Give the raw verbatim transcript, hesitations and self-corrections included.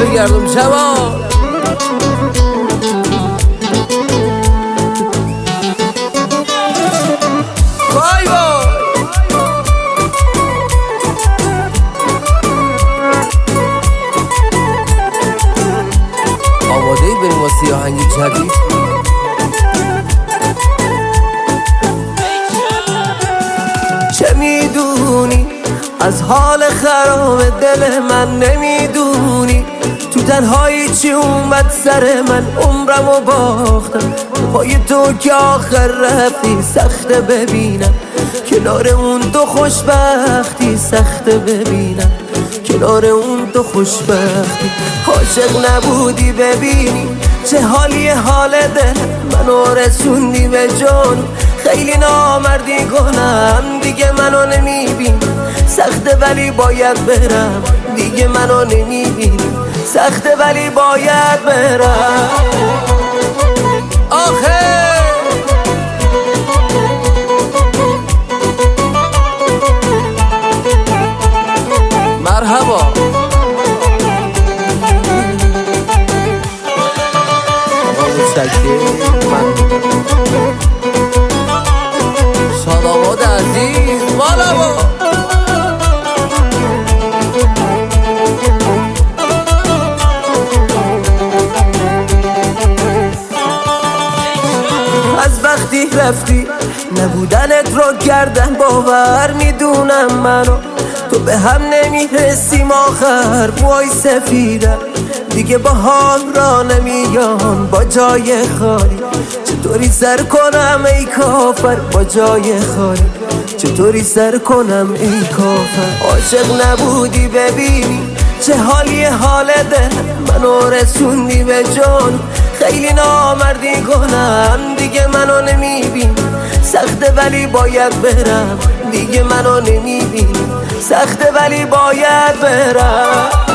بگردم جوان. وای وای آماده ای بریم واسه آهنگ جدید؟ چه میدونی از حال خراب دل من، نمیدونی تو تنهایی چی اومد سر من، عمرمو باختم پای تو که آخر رفتی. سخته ببینم کنار اون تو خوشبختی، سخته ببینم کنار اون تو خوشبختی. عاشق نبودی ببینی چه حالی حال دل منو رسوندی به جون. خیلی نامردی کنم دیگه منو نمیبینی، سخته ولی باید برم دیگه منو نمیبینی، سخته ولی باید برم. آخه مرحبا سلامات عزیز والا با از وقتی رفتی نبودنت رو کردن باور، میدونم منو تو به هم نمیرسیم، آخر موهای سفیدم دیگه با حال را نمیان با جای خالی. چطوری سر کنم ای کافر با جای خالی، چطوری سر کنم ای کافر. عاشق نبودی ببینی چه حالی حال دل منو رسوندی به جون. خیلی نامردی کنم دیگه منو نمیبینی، سخته ولی باید برم دیگه منو نمیبینی، سخته ولی باید برم.